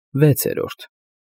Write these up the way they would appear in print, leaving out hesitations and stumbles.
6-րդ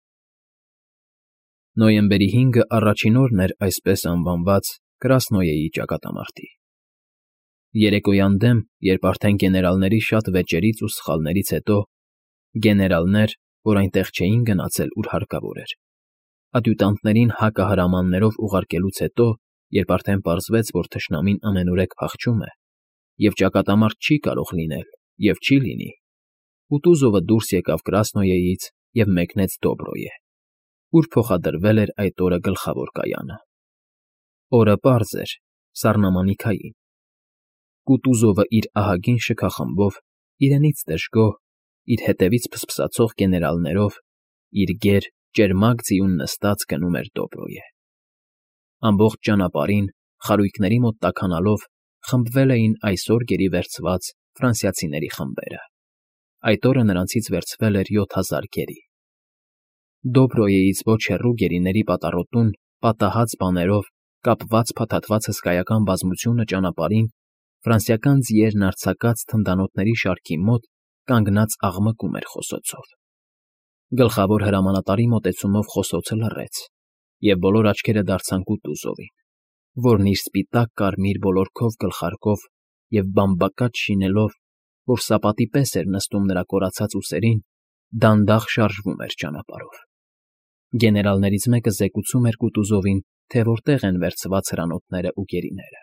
Նոյեմբերի 5-ը առաջին օրն էր այսպես անվանված Կրասնոյեի ճակատամարտի։ Երեկոյան դեմ, երբ արդեն գեներալների շատ վեճերից ու սխալներից հետո, գեներալներ, որ այնտեղ չէին գնացել, ուր հարկավոր էր,ադյուտանտներին հակահրամաններով ուղարկելուց հետո, երբ արդեն պարզվեց, որ թշնամին ամենուրեք փախչում է, և ճակատամարտ չի կարող լինել, և չի լինի, Կուտուզովը դուրս եկավ Կրասնոյեից և մեկնեց Դոբրոյե, ուր փոխադրվել էր այդ օրը գլխավոր կայանը։ Օրը պարզ էր, սառնամանիքային։ Կուտուզովը իր ահագին շքախմբով, իրենից դժգոհ, իր հետևից փսփսացող գեներալներով, իր գեր, ճերմակ ձիուն նստած գնում էր Դոբրոյե։ Ամբողջ ճանապարհին, խարույկների մոտ տաքանալով, խմբվել էին այսօր գերի վերցված ֆրանսիացիների խմբերը։ Այդ օրը նրանցից վերցվել էր 7000 գերի։ Դոբրոյեից ոչ հեռու գերիների պատառոտուն, պատահած բաներով, կապված փաթաթված հսկայական բազմությունը ճանապարհին, ֆրանսիական ձիերն արձակած թնդանոթների շարքի մոտ կանգնած աղմկում էր խոսոցով։ Գլխավոր հրամանատարի մոտեցումով խոսոցը լռեց, և բոլոր աչքերը դարձան Կուտուզովին, որն իր սպիտակ կարմիր բոլորքով գլխարկով և բամբակած շինելով, որ սապատի պես էր նստում նրա կորացած ուսերին, դանդաղ շարժվում էր ճանապարհով։ Գեներալներից մեկը զեկուցում էր Կուտուզովին, թե որտեղ են վերցված հրանոթներն ու գերիները։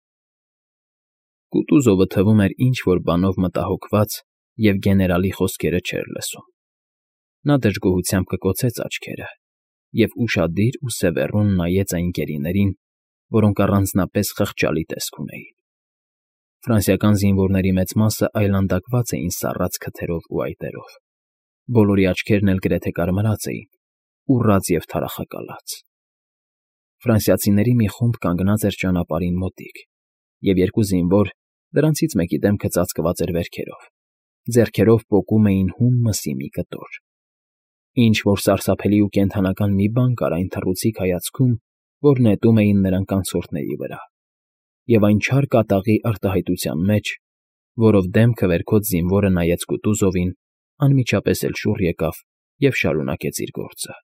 Կուտուզովը թվում էր ինչ֊որ բանով մտահոգված և գեներալի խոսքերը չէր լսում։ Նա դժգոհությամբ կկոցեց աչքերը և ուշադիր ու սևեռուն նայեց այն գերիներին, որոնք առանձնապես խղճալի տեսք ունեին։ Ֆրանսիական զինվորների մեծ մասը այլանդակված էին սառած քթերով ու այտերով։ Բոլորի աչքերն էլ գրեթե կարմրած էին, ուռած և թարախակալած։ Ֆրանսիացիների մի խումբ կանգնած էր ճանապարհին մոտիկ, և երկու զինվոր, դրանցից մեկի դեմքը ծածկված էր վերքերով, ձեռքերով պոկում էին հում մսի մի կտոր։ Ինչ֊որ սարսափելի ու կենդանական մի բան կար այն թռուցիկ հայացքում, որ նետում էին նրան կանցորդների վրա, և այն չար կատաղի արտահայտության մեջ, որով դեմքը վերքոց զինվորը նայեց Կուտուզովին, անմիջապես էլ շուռ եկավ և շարունակեց իր գործը։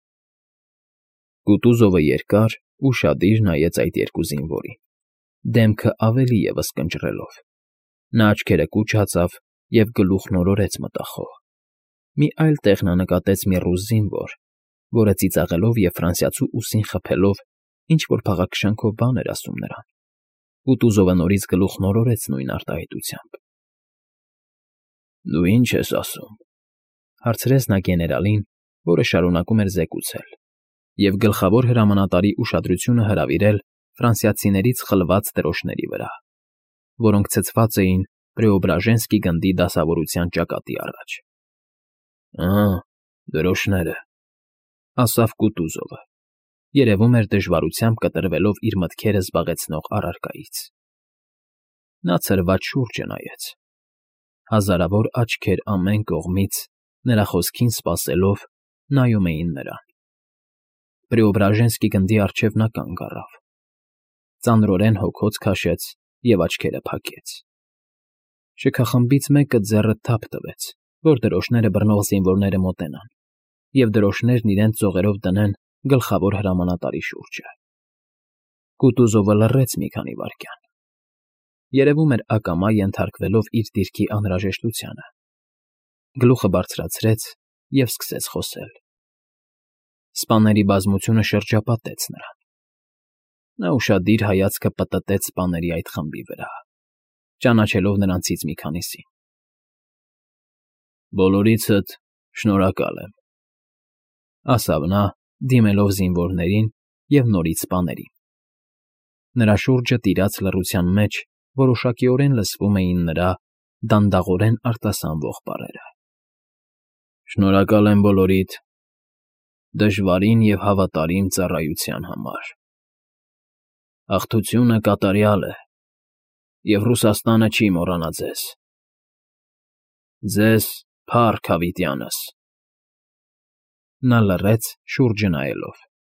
Կուտուզովը երկար, ուշադիր նայեց այդ երկու զինվորին, դեմքը ավելի ևս կնճռելով։ Նա աչքերը կուչ հացավ և գլուխն օրորեց մտախոհ։ Մի այլ տեղ նա նկատեց մի ռուս զինվոր, որը ծիծաղելով և ֆրանսիացու ուսին խփելով ինչ֊որ փաղաքշանքով բան էր ասում նրան։ Կուտուզովը նորից գլուխն օրորեց նույն արտահայտությամբ։ ֊ Դու ի՞նչ ես ասում,֊ հարցրեց նա գեներալին, որը շարունակում էր զեկուցել, և գլխավոր հրամանատարի ուշադրությունը հրավիրել ֆրանսիացիներից խլված դրոշների վրա, որոնք ցցված էին Պրեոբրաժենսկի գնդի դասավորության ճակատի առաջ։ ֊ Դրոշները,֊ ասավ Կուտուզովը, երևում էր դժվարությամբ կտրվելով իր մտքերը զբաղեցնող առարկայից։ Նա ցրված շուրջը նայեց։ Հազարավոր աչքեր ամեն կողմից, նրա խոսքին սպասելով, նայում էին նրան։ Պրեոբրաժենսկի գնդի առջև նա կանգ առավ, ծանրորեն հոգոց քաշեց և աչքերը փակեց։ Շքախմբից մեկը ձեռը թափ տվեց, որ դրոշները բռնող զինվորները մոտենան, և դրոշներն իրենց ձողերով դնեն գլխավոր հրամանատարի շուրջը։ Կուտուզովը լռեց մի քանի վայրկյան։ Երևում էր ակամա ենթարկվելով իր դիրքի անհրաժեշտությանը։ Գլուխը բարձրացրեց և սկսեց խոսել։ Սպաների բազմությունը շրջապատեց նրան։ Նա ուշադիր հայացքը պտտեց սպաների այդ խմբի վրա, ճանաչելով նրանցից մի քանիսին։ ֊ Բոլորիցդ շնորհակալ եմ,֊ ասավ նա, դիմելով զինվորներին և նորից սպաներին։ Նրա շուրջը տիրած լռության մեջ որոշակիորեն լսվում էին նրա դանդաղորեն արտասանվող բառերը։ ֊ Շնորհակալ եմ բոլորիդ դժվարին և հավատարիմ ծառայության համար։ Աղթությունը կատարյալ է, և Ռուսաստանը չի մոռանա ձեզ։ Ձեզ, փառք հավիտյանս… Նա լռեց, շուրջը նայելով։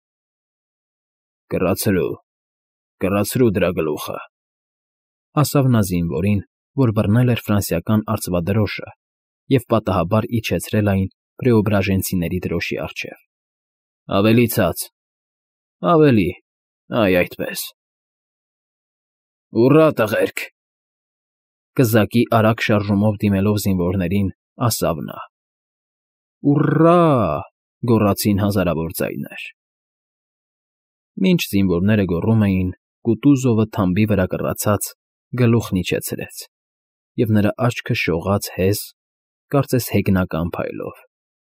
֊ Կռացրու դրա գլուխը,֊ ասավ նա զինվորին, որ բռնել էր ֆրանսիական արծվադրոշը և պատահաբար իջեցրել այն պրեոբրաժենցիների դրոշի առջև։ Ավելի ցած, ավելի, այ այդպես։ Ուռա, տղերք, կզակի արագ շարժումով դիմելով զինվորներին, ասավ նա։ Ուռա, գոռացին հազարավոր ձայներ։ Մինչ զինվորները գոռում էին, Կուտուզովը թամբի վրա կռացած գլուխն իջեցրեց, և նրա աչքը շողաց հես, կարծես հեգնական փայլով։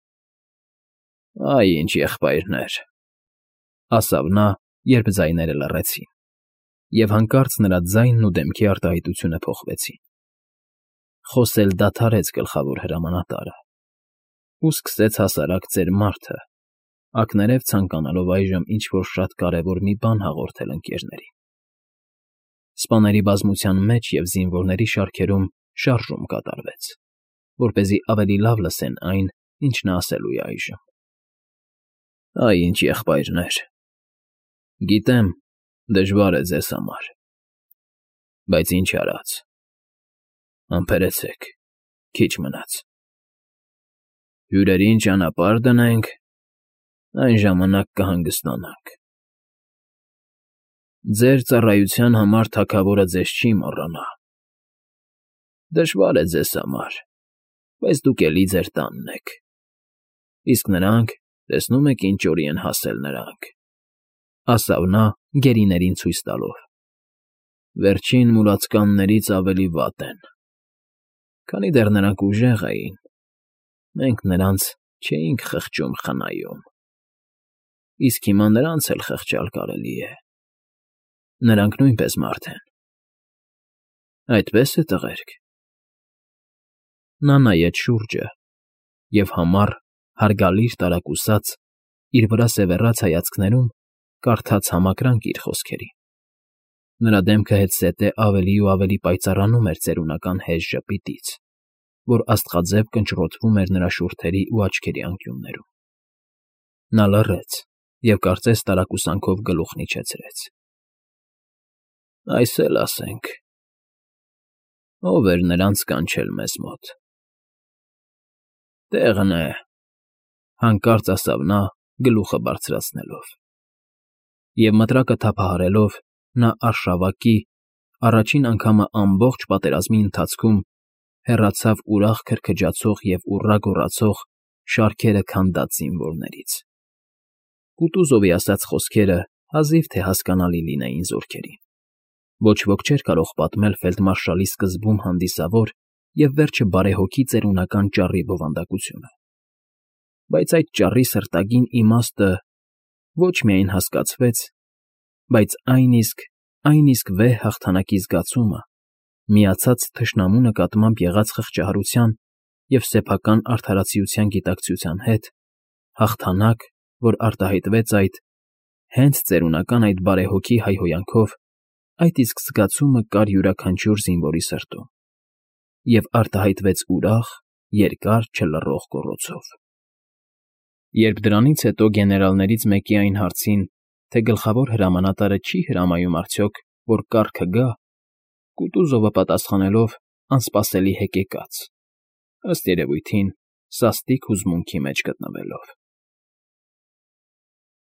Այ ինչ եղբայրներ, ասավ նա, երբ ձայները լռեցին, և հանկարծ նրա ձայնն ու դեմքի արտահայտությունը փոխվեցին։ Խոսել դադարեց գլխավոր հրամանատարը ու սկսեց հասարակ ծեր մարդը, ակներև ցանկանալով այժմ ինչ֊որ շատ կարևոր մի բան հաղորդել ընկերներին։ Սպաների բազմության մեջ և զինվորների շարքերում շարժում կատարվեց, որպեսզի ավելի լավ լսեն այն, ինչ նա ասելու է այժմ։ Այ ինչ եղբայրներ, գիտեմ, դժվար է ձեզ համար, բայց ինչ արած, համբերեցեք, քիչ մնաց։ Հյուրերին ճանապարհ դնենք, այն ժամանակ կհանգստանանք։ Ձեր ծառայության համար թագավորը ձեզ չի մոռանա։ Դժվար է ձեզ համար, բայց դուք էլի ձեր տանն եք, իսկ նրանք, տեսնում եք ինչ օրի են հասել նրանք, ասավ նա գերիներին ցույց տալով։ Վերջին մուրացկաններից ավելի վատ են, քանի դեռ նրանք ուժեղ էին, մենք նրանց չէինք խղճում֊խնայում, իսկ հիմա նրանց էլ խղճալ կարելի է։ Նրանք նույնպես մարդ են։ Այդպե՞ս է, տղերք։ Նա նայեց շուրջը և համառ, հարգալից տարակուսած, իր վրա սևեռած հայացքներում կարդաց համակրանք իր խոսքերին։ Նրա դեմքը հետզհետե ավելի ու ավելի պայծառանում էր ծերունական հեժ ժպիտից, որ աստղաձև կնճռոտվում էր նրա շուրթերի ու աչքերի անկյուններում։ Նա լռեց և կարծես տարակուսանքով գլուխն իջեցրեց։ Այս էլ ասենք. ով էր նրանց կանչել մեզ մոտ։ Տեղն է, հանկարծ ասավ նա, գլուխը բարձրացնելով։ Եվ մտրակը թափահարելով, նա արշավակի, առաջին անգամը ամբողջ պատերազմի ընթացքում հեռացավ ուրախ քրքջացող և ուռա գոռացող շարքերը քանդած զինվորներից։ Կուտուզովի ասած խոսքերը հազիվ թե հասկանալի լինեին զորքերին։ Ոչ ոք չէր կարող պատմել ֆելդմարշալի սկզբում հանդիսավոր և վերջը բարեհոգի ծերունական ճառի բովանդակությունը։ Բայց այդ ճառի սրտագին իմաստը ոչ միայն հասկացվեց, բայց այնիսկ վեհ հաղթանակի զգացումը, միացած թշնամու նկատմամբ եղած խղճահարության և սեփական արդարացիության գիտակցության հետ, հաղթանակ, որ արտահայտվեց հենց ծերունական այդ բարեհոգի հայհոյանքով, այդ իսկ զգացումը կար յուրաքանչյուր զինվորի սրտում և արտահայտվեց ուրախ, երկար չլռող գոռոցով։ Երբ դրանից հետո գեներալներից մեկի այն հարցին, թե գլխավոր հրամանատարը չի հրամայում արդյոք, որ կառքը գա, Կուտուզովը պատասխանելով անսպասելի հեկեկաց, ըստ երևույթին, սաստիկ հուզմունքի մեջ գտնվելով։